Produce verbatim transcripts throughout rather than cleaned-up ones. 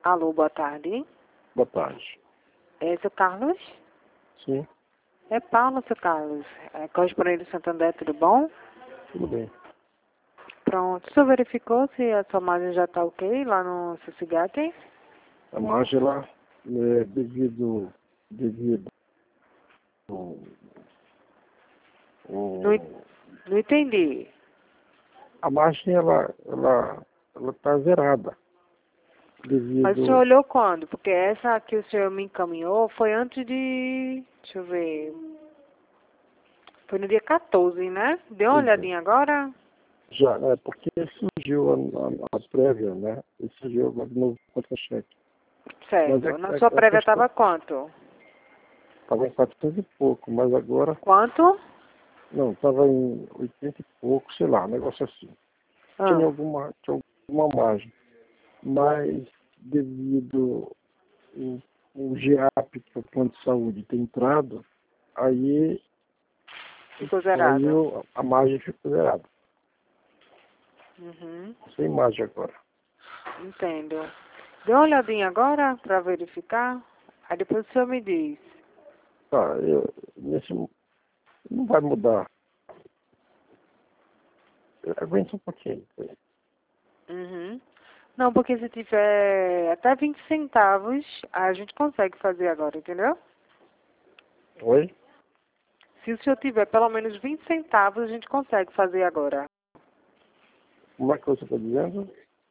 Alô, boa tarde. Boa tarde. É seu Carlos? Sim, É Paulo, seu Carlos. É correspondente do Santander, tudo bom? tudo bem. Pronto. O senhor verificou se a sua margem já está ok lá no seu Cigate? A margem lá, é, devido, devido o, Não, en- o, não entendi. a margem ela, ela, ela tá zerada. Mas o senhor Devido, olhou quando? Porque essa que o senhor me encaminhou foi antes de... Deixa eu ver... Foi no dia quatorze, né? Dê uma pois é, olhadinha agora. já, é porque surgiu a, a, a prévia, né? E surgiu agora de novo contra-cheque. Mas é, Certo. Na é, sua é prévia questão, estava quanto? estava em quatrocentos e pouco, mas agora, Quanto? não, estava em oitenta e pouco, sei lá, um negócio assim. Tinha Ah, alguma, tinha alguma margem. Mas devido o, o GEAP, que é o plano de saúde, ter entrado, aí, ficou aí zerado. eu, a margem ficou zerada. Uhum. Sem margem agora. Entendo. Dê uma olhadinha agora para verificar. Aí depois o senhor me diz. Tá, eu, nesse, não vai mudar. Aguenta um pouquinho. Uhum. Não, porque se tiver até vinte centavos, a gente consegue fazer agora, entendeu? Oi? Se o senhor tiver pelo menos vinte centavos, a gente consegue fazer agora. Como é que você está dizendo?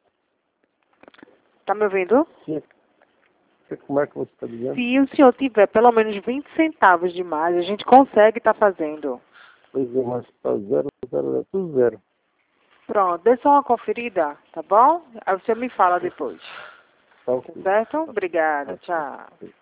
Tá me ouvindo? Sim. Como é que você está dizendo? Se o senhor tiver pelo menos vinte centavos de mais, a gente consegue estar fazendo. Pois é, mas está zero, zero, zero, tudo zero. Pronto, dê só uma conferida, tá bom? Aí o senhor me fala depois. Tá Tá ok. certo? Tá, Obrigada, tá, tchau. tá.